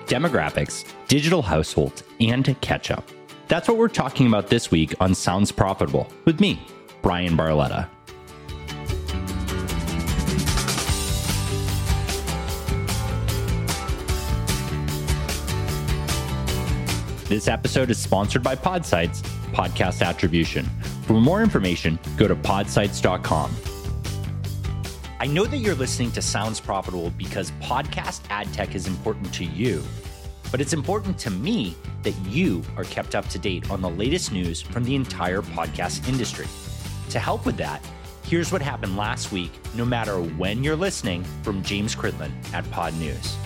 demographics, digital households, and catch-up. That's what we're talking about this week on Sounds Profitable with me, Brian Barletta. This episode is sponsored by Podsights Podcast Attribution. For more information, go to podsights.com. I know that you're listening to Sounds Profitable because podcast ad tech is important to you, but it's important to me that you are kept up to date on the latest news from the entire podcast industry. To help with that, here's what happened last week, no matter when you're listening, from James Cridland at Pod News.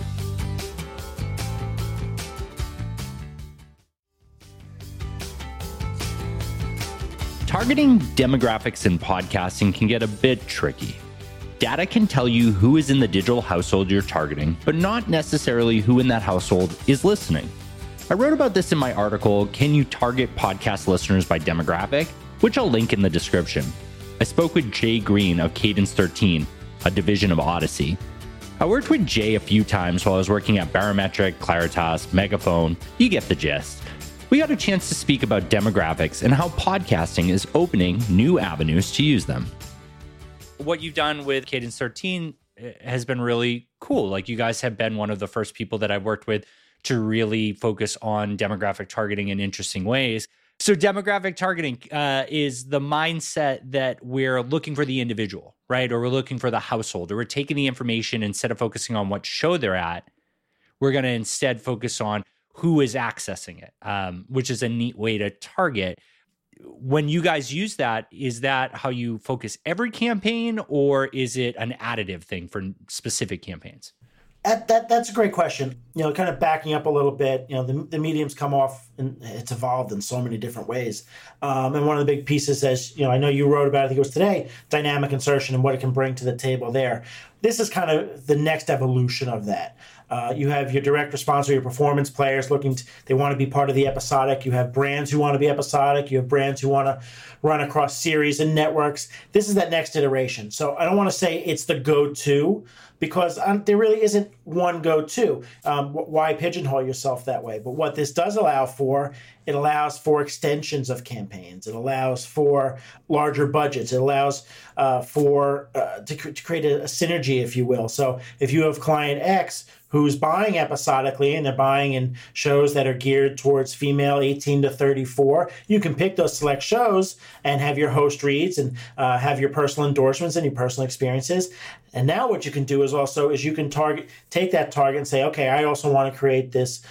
Targeting demographics in podcasting can get a bit tricky. Data can tell you who is in the digital household you're targeting, but not necessarily who in that household is listening. I wrote about this in my article, Can You Target Podcast Listeners by Demographic?, which I'll link in the description. I spoke with Jay Green of Cadence 13, a division of Odyssey. I worked with Jay a few times while I was working at Barometric, Claritas, Megaphone. You get the gist. We got a chance to speak about demographics and how podcasting is opening new avenues to use them. What you've done with Cadence 13 has been really cool. Like, you guys have been one of the first people that I've worked with to really focus on demographic targeting in interesting ways. So demographic targeting is the mindset that we're looking for the individual, right? Or we're looking for the household, or we're taking the information, instead of focusing on what show they're at, we're going to instead focus on who is accessing it, which is a neat way to target. When you guys use that, is that how you focus every campaign, or is it an additive thing for specific campaigns? That's a great question. Kind of backing up a little bit, the medium's come off and it's evolved in so many different ways. And one of the big pieces, as I know you wrote about, I think it was today, dynamic insertion and what it can bring to the table there. This is kind of the next evolution of that. You have your direct response or your performance players they want to be part of the episodic. You have brands who want to be episodic. You have brands who want to run across series and networks. This is that next iteration. So I don't want to say it's the go-to, because there really isn't one go-to. Why pigeonhole yourself that way? But what this does allow for, it allows for extensions of campaigns. It allows for larger budgets. It allows to create a synergy, if you will. So if you have client X who's buying episodically and they're buying in shows that are geared towards female 18 to 34, you can pick those select shows and have your host reads and have your personal endorsements and your personal experiences. And now what you can do is you can take that target and say, okay, I also want to create this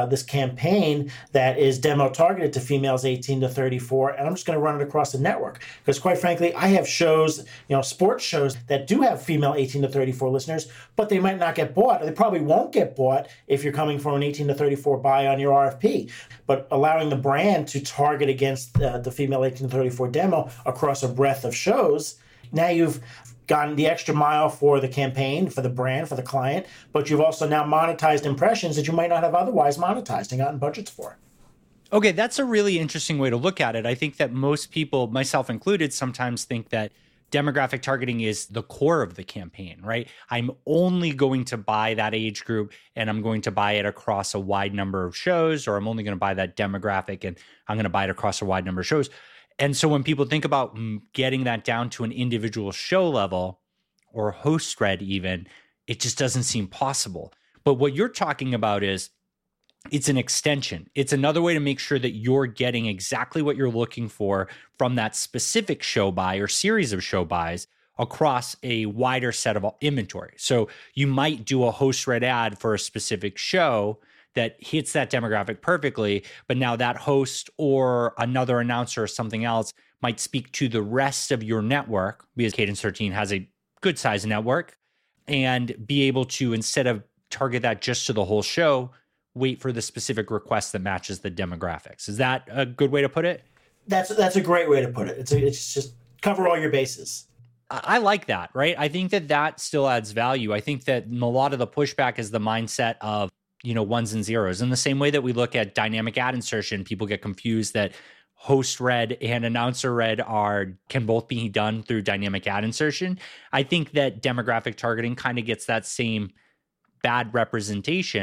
campaign that is demo targeted to females 18 to 34, and I'm just going to run it across the network. Because quite frankly, I have shows, sports shows that do have female 18 to 34 listeners, but they might not get bought. They probably won't get bought if you're coming from an 18 to 34 buy on your RFP. But allowing the brand to target against the female 18 to 34 demo across a breadth of shows, now you've gotten the extra mile for the campaign, for the brand, for the client, but you've also now monetized impressions that you might not have otherwise monetized and gotten budgets for. Okay, that's a really interesting way to look at it. I think that most people, myself included, sometimes think that demographic targeting is the core of the campaign, right? I'm only going to buy that age group and I'm going to buy it across a wide number of shows, or I'm only going to buy that demographic and I'm going to buy it across a wide number of shows. And so when people think about getting that down to an individual show level or host read even, it just doesn't seem possible. But what you're talking about is it's an extension. It's another way to make sure that you're getting exactly what you're looking for from that specific show buy or series of show buys across a wider set of inventory. So you might do a host read ad for a specific show that hits that demographic perfectly, but now that host or another announcer or something else might speak to the rest of your network, because Cadence 13 has a good size network, and be able to, instead of target that just to the whole show, wait for the specific request that matches the demographics. Is that a good way to put it? That's a great way to put it. It's just cover all your bases. I like that, right? I think that still adds value. I think that a lot of the pushback is the mindset of, ones and zeros. In the same way that we look at dynamic ad insertion, people get confused that host read and announcer read can both be done through dynamic ad insertion. I think that demographic targeting kind of gets that same bad representation,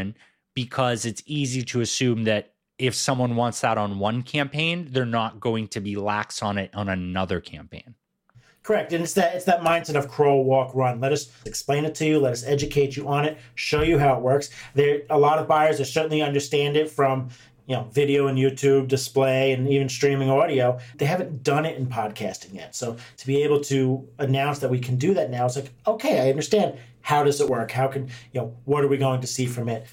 because it's easy to assume that if someone wants that on one campaign, they're not going to be lax on it on another campaign. Correct. And it's that mindset of crawl, walk, run. Let us explain it to you. Let us educate you on it, show you how it works. A lot of buyers that certainly understand it from video and YouTube, display, and even streaming audio. They haven't done it in podcasting yet. So to be able to announce that we can do that now, it's like, okay, I understand. How does it work? How can, what are we going to see from it?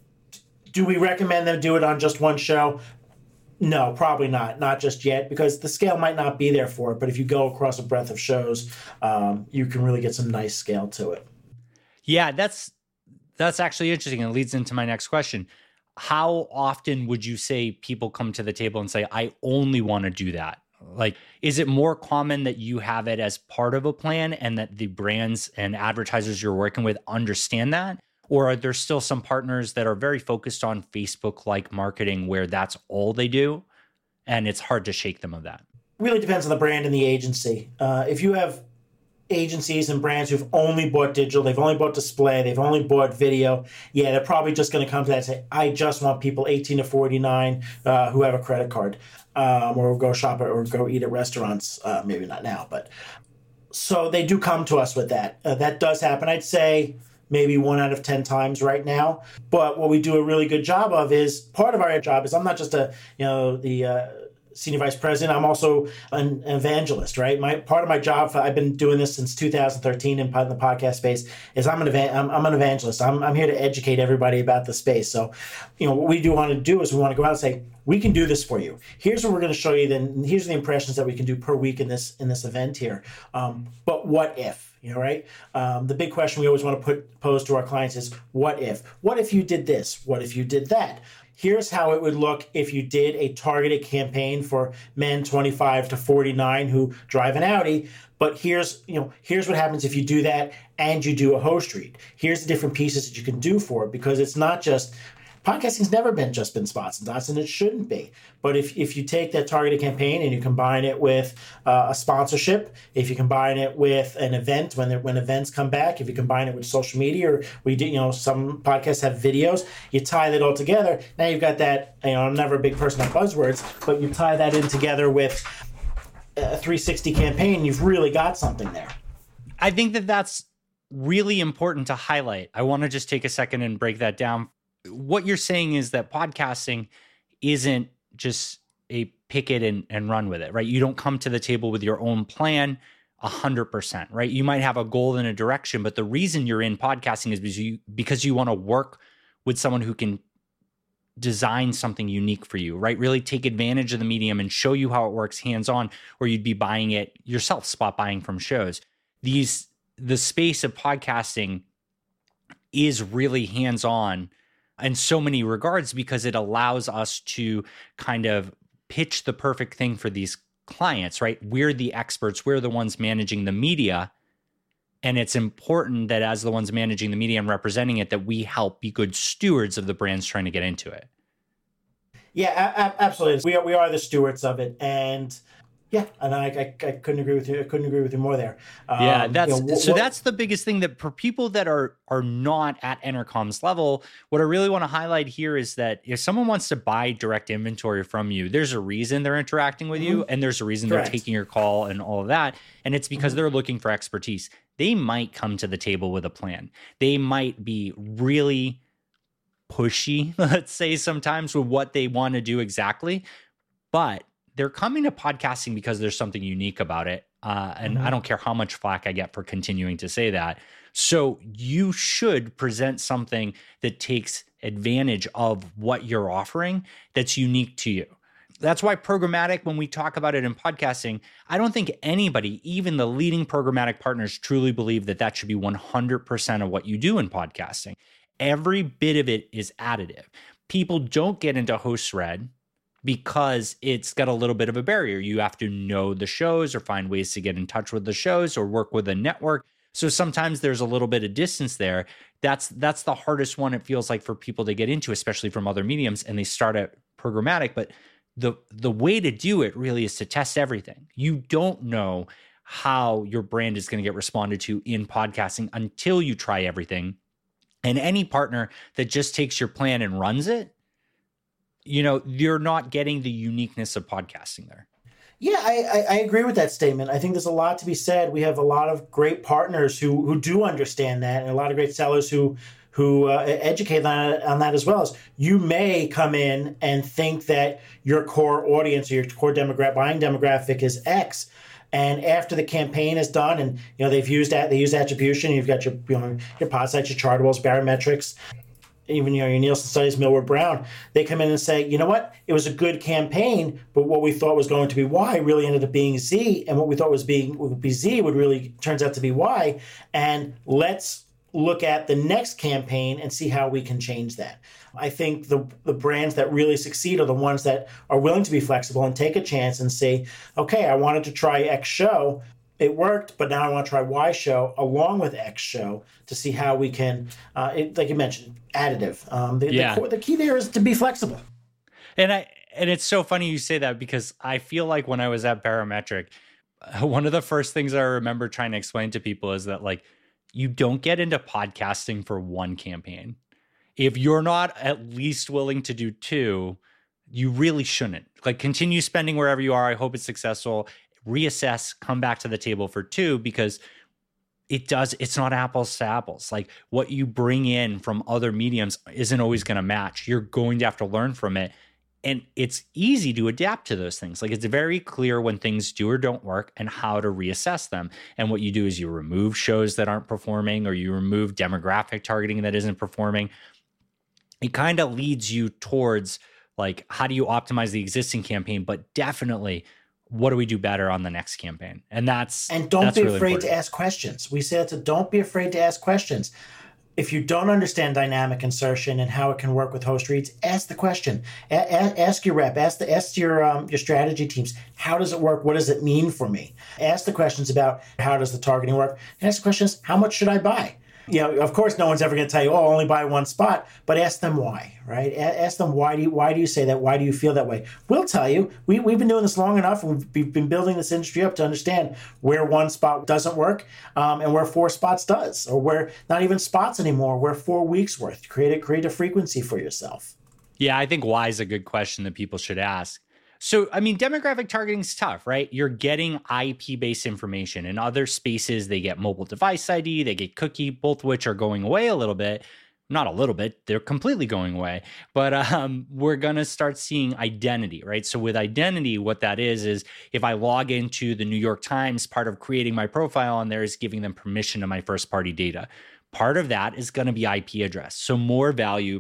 Do we recommend them do it on just one show? No, probably not. Not just yet, because the scale might not be there for it. But if you go across a breadth of shows, you can really get some nice scale to it. Yeah, that's actually interesting. It leads into my next question. How often would you say people come to the table and say, I only want to do that? Like, is it more common that you have it as part of a plan and that the brands and advertisers you're working with understand that? Or are there still some partners that are very focused on Facebook-like marketing where that's all they do and it's hard to shake them of that? Really depends on the brand and the agency. If you have agencies and brands who've only bought digital, they've only bought display, they've only bought video, they're probably just going to come to that and say, I just want people 18 to 49 who have a credit card or go shop or go eat at restaurants. Maybe not now, but so they do come to us with that. That does happen. I'd say maybe 1 out of 10 times right now. But what we do a really good job of is, part of our job is, I'm not just the senior vice president, I'm also an evangelist, right? Part of my job, I've been doing this since 2013 in the podcast space, is I'm an evangelist. I'm here to educate everybody about the space. So, what we do want to do is we want to go out and say, we can do this for you. Here's what we're going to show you. Then here's the impressions that we can do per week in this event here. But what if? Right? The big question we always want to pose to our clients is, what if? What if you did this? What if you did that? Here's how it would look if you did a targeted campaign for men 25 to 49 who drive an Audi. But here's what happens if you do that and you do a host read. Here's the different pieces that you can do for it, because it's not just, podcasting's never been spots and dots, and it shouldn't be. But if you take that targeted campaign and you combine it with a sponsorship, if you combine it with an event when events come back, if you combine it with social media, or some podcasts have videos, you tie that all together. Now you've got that. I'm never a big person on buzzwords, but you tie that in together with a 360 campaign, you've really got something there. I think that's really important to highlight. I want to just take a second and break that down. What you're saying is that podcasting isn't just a pick it and run with it, right? You don't come to the table with your own plan 100%, right? You might have a goal and a direction, but the reason you're in podcasting is because you want to work with someone who can design something unique for you, right? Really take advantage of the medium and show you how it works hands-on, or you'd be buying it yourself, spot buying from shows. The space of podcasting is really hands-on in so many regards, because it allows us to kind of pitch the perfect thing for these clients, right? We're the experts. We're the ones managing the media. And it's important that as the ones managing the media and representing it, that we help be good stewards of the brands trying to get into it. Yeah, absolutely. We are the stewards of it. And yeah, and I couldn't agree with you. I couldn't agree with you more there. That's the biggest thing, that for people that are not at Entercom's level, what I really want to highlight here is that if someone wants to buy direct inventory from you, there's a reason they're interacting with you, and there's a reason Correct. They're taking your call and all of that, and it's because they're looking for expertise. They might come to the table with a plan. They might be really pushy, let's say, sometimes with what they want to do exactly, but they're coming to podcasting because there's something unique about it. And I don't care how much flack I get for continuing to say that. So you should present something that takes advantage of what you're offering that's unique to you. That's why programmatic, when we talk about it in podcasting, I don't think anybody, even the leading programmatic partners, truly believe that should be 100% of what you do in podcasting. Every bit of it is additive. People don't get into host read because it's got a little bit of a barrier. You have to know the shows or find ways to get in touch with the shows or work with a network. So sometimes there's a little bit of distance there. That's the hardest one, it feels like, for people to get into, especially from other mediums, and they start at programmatic. But the way to do it really is to test everything. You don't know how your brand is going to get responded to in podcasting until you try everything. And any partner that just takes your plan and runs it, you're not getting the uniqueness of podcasting there. Yeah, I agree with that statement. I think there's a lot to be said. We have a lot of great partners who do understand that, and a lot of great sellers who educate on that as well. As you may come in and think that your core audience or your core buying demographic is X, and after the campaign is done, and they use attribution. You've got your pod sites, your chartables, barometrics, even your Nielsen studies, Millward Brown. They come in and say, you know what, it was a good campaign, but what we thought was going to be Y really ended up being Z, and what we thought would be Z would really turns out to be Y. And let's look at the next campaign and see how we can change that. I think the brands that really succeed are the ones that are willing to be flexible and take a chance and say, okay, I wanted to try X show. It worked, but now I want to try Y show along with X show to see how we can, like you mentioned, additive. The key there is to be flexible. And it's so funny you say that, because I feel like when I was at Barometric, one of the first things I remember trying to explain to people is that, like, you don't get into podcasting for one campaign. If you're not at least willing to do two, you really shouldn't. Like, continue spending wherever you are. I hope it's successful. Reassess, come back to the table for two, because it's not apples to apples. Like, what you bring in from other mediums isn't always going to match. You're going to have to learn from it. And it's easy to adapt to those things. Like, it's very clear when things do or don't work and how to reassess them. And what you do is you remove shows that aren't performing, or you remove demographic targeting that isn't performing. It kind of leads you towards, like, how do you optimize the existing campaign, but definitely, what do we do better on the next campaign? And don't be really afraid important. to ask questions. We say that don't be afraid to ask questions. If you don't understand dynamic insertion and how it can work with host reads, ask the question. Ask your rep. Ask your strategy teams. How does it work? What does it mean for me? Ask the questions about how does the targeting work. And ask the questions, how much should I buy? Of course, no one's ever going to tell you, only buy one spot, but ask them why, right? Ask them, why do you say that? Why do you feel that way? We'll tell you. We've been doing this long enough, and we've been building this industry up to understand where one spot doesn't work, and where 4 spots does, or where not even spots anymore, where 4 weeks worth. Create a frequency for yourself. Yeah, I think why is a good question that people should ask. So, I mean, demographic targeting is tough, right? You're getting IP-based information. In other spaces, they get mobile device ID, they get cookie, both of which are going away a little bit. Not a little bit, they're completely going away. But we're going to start seeing identity, right? So with identity, what that is if I log into the New York Times, part of creating my profile on there is giving them permission to my first-party data. Part of that is going to be IP address. So more value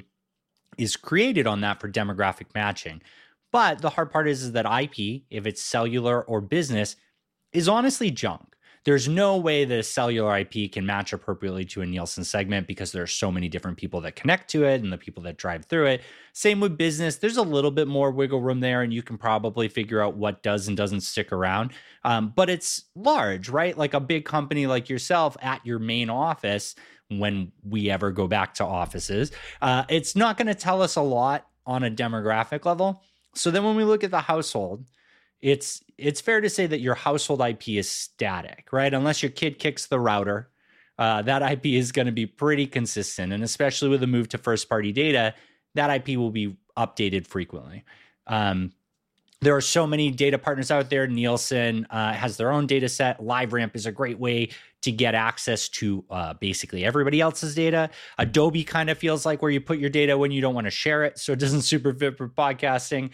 is created on that for demographic matching. But the hard part is that IP, if it's cellular or business, is honestly junk. There's no way that a cellular IP can match appropriately to a Nielsen segment, because there are so many different people that connect to it and the people that drive through it. Same with business. There's a little bit more wiggle room there, and you can probably figure out what does and doesn't stick around. But it's large, right? Like a big company like yourself at your main office, when we ever go back to offices, it's not going to tell us a lot on a demographic level. So then when we look at the household, it's fair to say that your household IP is static, right? Unless your kid kicks the router, that IP is going to be pretty consistent. And especially with the move to first-party data, that IP will be updated frequently. There are so many data partners out there. Nielsen has their own data set. LiveRamp is a great way to get access to basically everybody else's data. Adobe kind of feels like where you put your data when you don't want to share it, so it doesn't super fit for podcasting.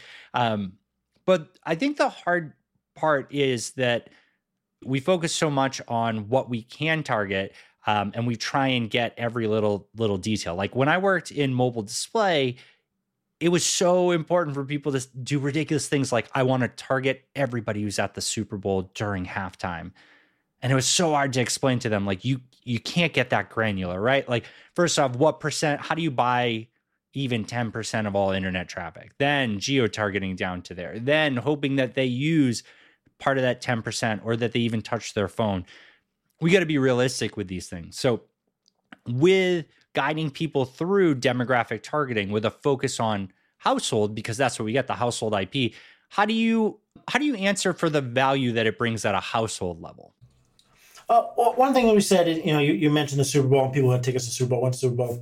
But I think the hard part is that we focus so much on what we can target, and we try and get every little detail. Like when I worked in mobile display, it was so important for people to do ridiculous things like, I want to target everybody who's at the Super Bowl during halftime. And it was so hard to explain to them, like, you can't get that granular, right? Like, first off, what percent, how do you buy even 10% of all internet traffic? Then geo-targeting down to there. Then hoping that they use part of that 10% or that they even touch their phone. We got to be realistic with these things. So with guiding people through demographic targeting with a focus on household, because that's what we get, the household IP. How do you answer for the value that it brings at a household level? Well, one thing that we said is, you mentioned the Super Bowl, and people had tickets to Super Bowl, went to Super Bowl.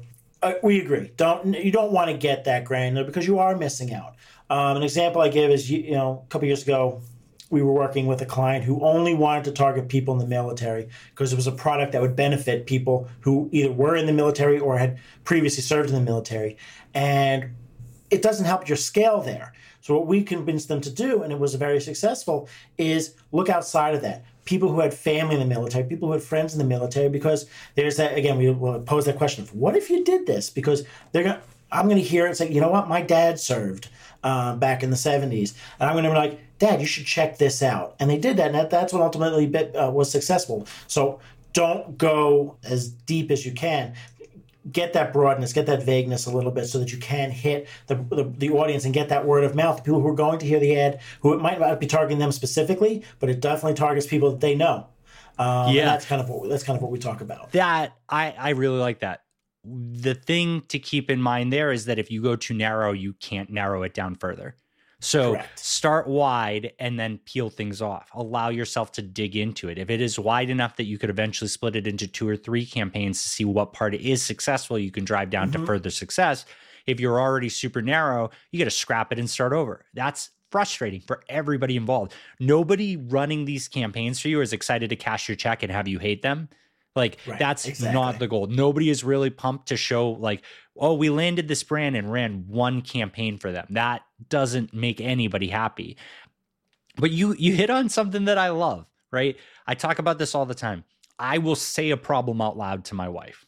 We agree. You don't want to get that granular because you are missing out. An example I give is, a couple years ago, we were working with a client who only wanted to target people in the military because it was a product that would benefit people who either were in the military or had previously served in the military. And it doesn't help your scale there. So what we convinced them to do, and it was very successful, is look outside of that. People who had family in the military, people who had friends in the military, because there's that, again, we will pose that question of what if you did this? Because I'm going to hear it and say, you know what, my dad served back in the 70s. And I'm going to be like, Dad, you should check this out. And they did that, and that's what ultimately was successful. So don't go as deep as you can. Get that broadness, get that vagueness a little bit so that you can hit the audience and get that word of mouth. People who are going to hear the ad, who it might not be targeting them specifically, but it definitely targets people that they know. And that's kind of what we talk about. That I really like that. The thing to keep in mind there is that if you go too narrow, you can't narrow it down further. So Correct. Start wide and then peel things off. Allow yourself to dig into it. If it is wide enough that you could eventually split it into 2 or 3 campaigns to see what part is successful, you can drive down to further success. If you're already super narrow, you got to scrap it and start over. That's frustrating for everybody involved. Nobody running these campaigns for you is excited to cash your check and have you hate them. That's not the goal. Nobody is really pumped to show we landed this brand and ran one campaign for them. That doesn't make anybody happy. But you hit on something that I love, right? I talk about this all the time. I will say a problem out loud to my wife.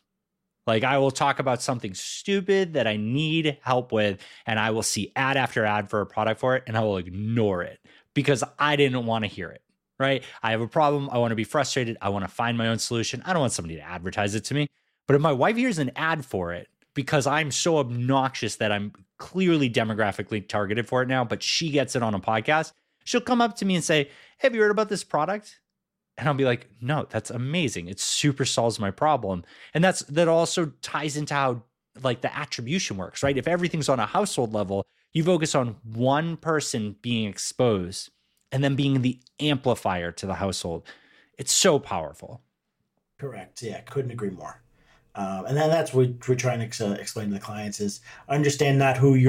I will talk about something stupid that I need help with, and I will see ad after ad for a product for it, and I will ignore it because I didn't want to hear it. Right? I have a problem. I want to be frustrated. I want to find my own solution. I don't want somebody to advertise it to me. But if my wife hears an ad for it, because I'm so obnoxious that I'm clearly demographically targeted for it now, but she gets it on a podcast, she'll come up to me and say, have you heard about this product? And I'll be like, no, that's amazing. It super solves my problem. And that also ties into how the attribution works, right? If everything's on a household level, you focus on one person being exposed and then being the amplifier to the household. It's so powerful. Correct. Yeah, couldn't agree more. And then that's what we're trying to explain to the clients is understand not only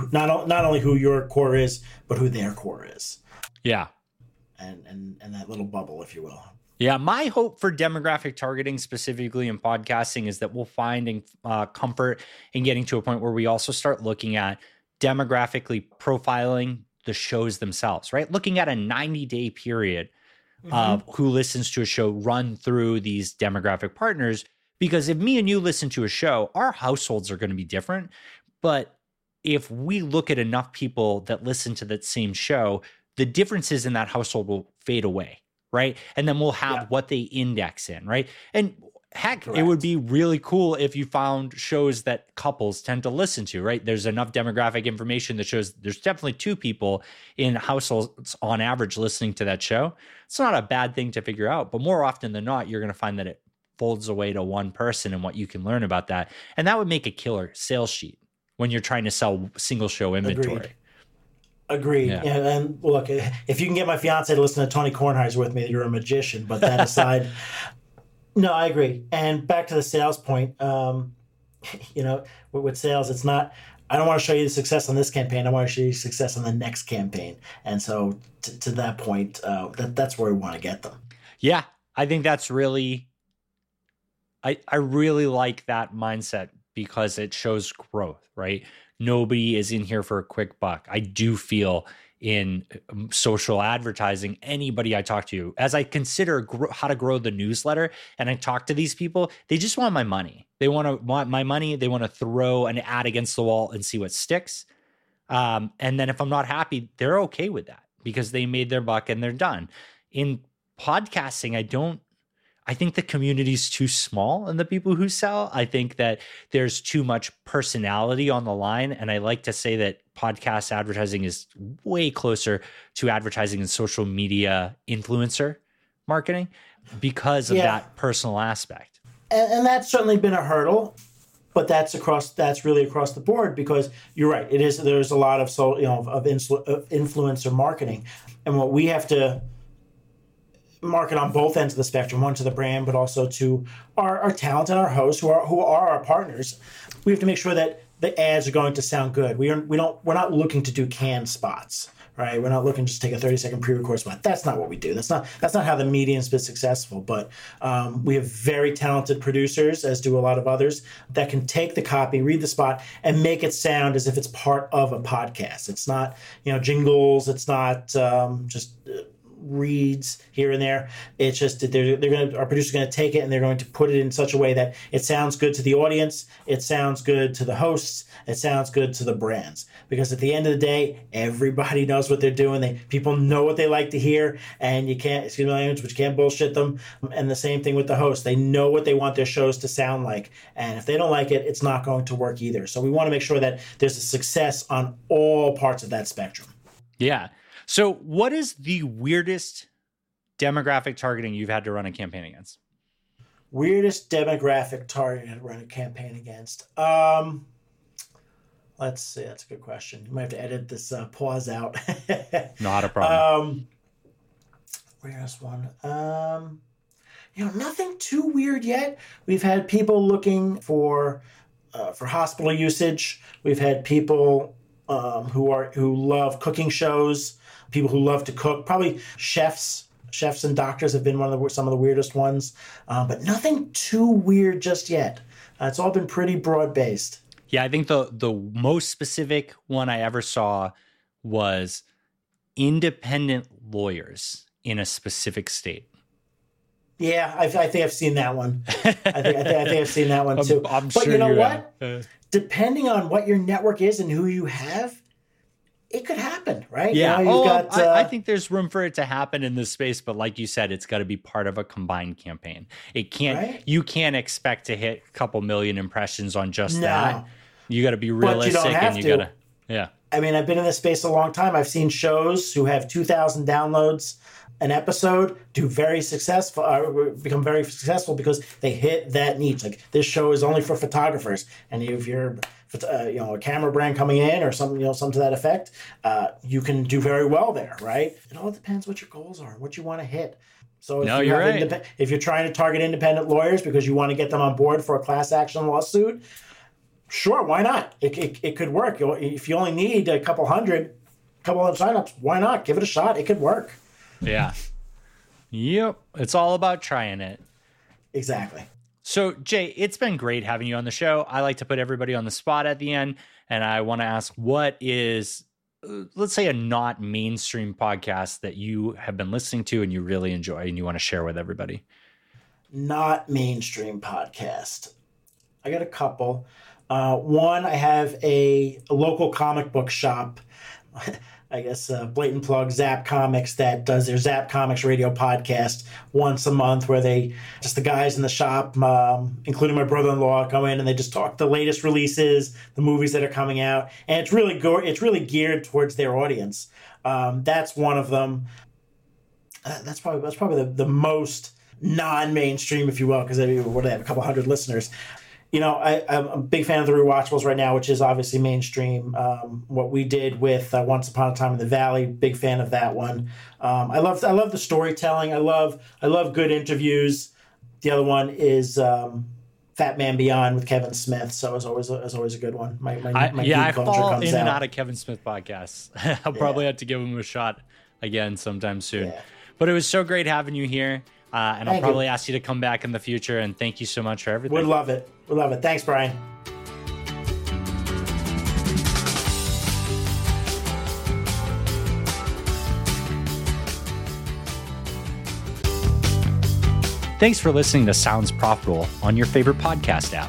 who your core is, but who their core is. Yeah. And that little bubble, if you will. Yeah. My hope for demographic targeting, specifically in podcasting, is that we'll find comfort in getting to a point where we also start looking at demographically profiling the shows themselves, right? Looking at a 90-day period of who listens to a show, run through these demographic partners. Because if me and you listen to a show, our households are going to be different. But if we look at enough people that listen to that same show, the differences in that household will fade away, right? And then we'll have what they index in, right? And heck, Correct. It would be really cool if you found shows that couples tend to listen to, right? There's enough demographic information that shows there's definitely 2 people in households on average listening to that show. It's not a bad thing to figure out, but more often than not, you're going to find that it folds away to one person and what you can learn about that. And that would make a killer sales sheet when you're trying to sell single show inventory. Agreed. Yeah. And look, if you can get my fiance to listen to Tony Kornheiser with me, you're a magician. But that aside, no, I agree. And back to the sales point, with sales, it's not, I don't want to show you the success on this campaign. I want to show you success on the next campaign. And so to that point, that's where we want to get them. Yeah, I think that's really, I really like that mindset because it shows growth, right? Nobody is in here for a quick buck. I do feel in social advertising, anybody I talk to, as I consider how to grow the newsletter and I talk to these people, they just want my money. They want my money. They want to throw an ad against the wall and see what sticks. And then if I'm not happy, they're okay with that because they made their buck and they're done. In podcasting, I think the community is too small and the people who sell. I think that there's too much personality on the line. And I like to say that podcast advertising is way closer to advertising and social media influencer marketing because of that personal aspect. And that's certainly been a hurdle, but that's really across the board because you're right. It is. There's a lot of influencer marketing, and what we have to market on both ends of the spectrum, one to the brand, but also to our talent and our hosts who are our partners. we have to make sure that the ads are going to sound good. We're not looking to do canned spots, right? We're not looking to just take a 30-second pre-record spot. That's not what we do. That's not how the medium's been successful. But we have very talented producers, as do a lot of others, that can take the copy, read the spot, and make it sound as if it's part of a podcast. It's not, jingles. It's not just reads here and there. It's just that our producer's going to take it and they're going to put it in such a way that it sounds good to the audience, it sounds good to the hosts, it sounds good to the brands. Because at the end of the day, everybody knows what they're doing. People know what they like to hear, and you can't, excuse my language, but you can't bullshit them. And the same thing with the host. They know what they want their shows to sound like. And if they don't like it, it's not going to work either. So we want to make sure that there's a success on all parts of that spectrum. Yeah. So what is the weirdest demographic targeting you've had to run a campaign against? Weirdest demographic targeting to run a campaign against? Let's see. That's a good question. You might have to edit this pause out. Not a problem. Weirdest one. Nothing too weird yet. We've had people looking for hospital usage. We've had people who love cooking shows. People who love to cook, probably chefs and doctors have been some of the weirdest ones, but nothing too weird just yet. It's all been pretty broad-based. Yeah, I think the most specific one I ever saw was independent lawyers in a specific state. Yeah, I think I've seen that one. I think I've seen that one too. I'm but sure you know what? Depending on what your network is and who you have, it could happen, right? Yeah. I think there's room for it to happen in this space, but like you said, it's got to be part of a combined campaign. It can't. Right? You can't expect to hit a couple million impressions on just that. You got to be realistic, and you got to. Yeah. I mean, I've been in this space a long time. I've seen shows who have 2,000 downloads an episode become very successful because they hit that niche. Like, this show is only for photographers, and if you're a camera brand coming in or something to that effect, you can do very well there, right? It all depends what your goals are, what you want to hit. So you're right. If you're trying to target independent lawyers because you want to get them on board for a class action lawsuit, sure, why not? It could work. If you only need a couple hundred signups, why not? Give it a shot. It could work. Yeah. Yep. It's all about trying it. Exactly. So, Jay, it's been great having you on the show. I like to put everybody on the spot at the end, and I want to ask, what is, let's say, a not mainstream podcast that you have been listening to and you really enjoy and you want to share with everybody? Not mainstream podcast. I got a couple. One, I have a local comic book shop. I guess blatant plug, Zap Comics, that does their Zap Comics radio podcast once a month, where the guys in the shop, including my brother-in-law, go in and they just talk the latest releases, the movies that are coming out, and it's really geared towards their audience. That's one of them. That's probably the most non-mainstream, if you will, because they have a couple hundred listeners. I'm a big fan of the Rewatchables right now, which is obviously mainstream. What we did with Once Upon a Time in the Valley, big fan of that one. I love the storytelling. I love good interviews. The other one is Fat Man Beyond with Kevin Smith. So it's always a good one. I fall in and out of Kevin Smith podcasts. I'll probably have to give him a shot again sometime soon. Yeah. But it was so great having you here. And I'll probably ask you to come back in the future. And thank you so much for everything. We'd love it. Thanks, Brian. Thanks for listening to Sounds Profitable on your favorite podcast app.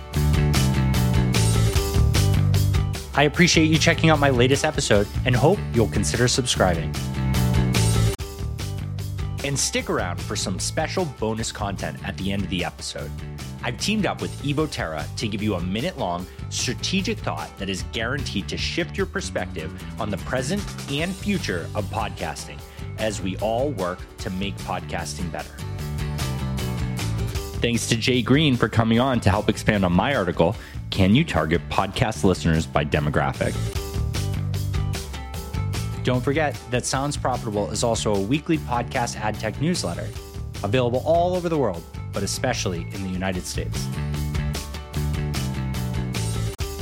I appreciate you checking out my latest episode and hope you'll consider subscribing. And stick around for some special bonus content at the end of the episode. I've teamed up with Evoterra to give you a minute-long strategic thought that is guaranteed to shift your perspective on the present and future of podcasting as we all work to make podcasting better. Thanks to Jay Green for coming on to help expand on my article, Can You Target Podcast Listeners by Demographic? Don't forget that Sounds Profitable is also a weekly podcast ad tech newsletter, available all over the world, but especially in the United States.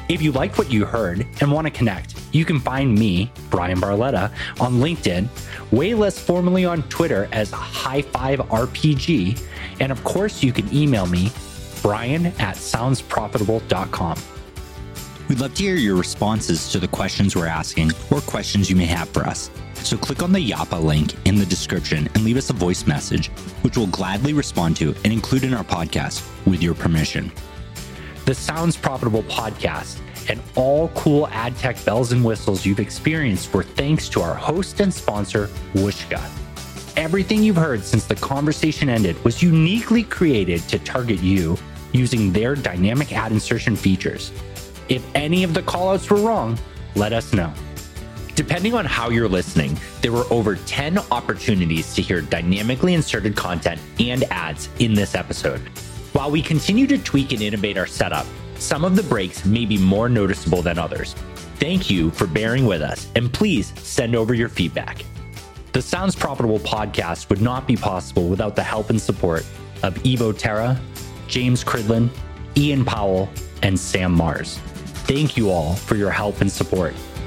If you liked what you heard and want to connect, you can find me, Brian Barletta, on LinkedIn, way less formally on Twitter as High5RPG, and of course you can email me, brian@soundsprofitable.com. We'd love to hear your responses to the questions we're asking or questions you may have for us. So click on the Yappa link in the description and leave us a voice message, which we'll gladly respond to and include in our podcast with your permission. The Sounds Profitable podcast and all cool ad tech bells and whistles you've experienced were thanks to our host and sponsor, Whooshkaa. Everything you've heard since the conversation ended was uniquely created to target you using their dynamic ad insertion features. If any of the callouts were wrong, let us know. Depending on how you're listening, there were over 10 opportunities to hear dynamically inserted content and ads in this episode. While we continue to tweak and innovate our setup, some of the breaks may be more noticeable than others. Thank you for bearing with us, and please send over your feedback. The Sounds Profitable podcast would not be possible without the help and support of Evo Terra, James Cridlin, Ian Powell, and Sam Mars. Thank you all for your help and support.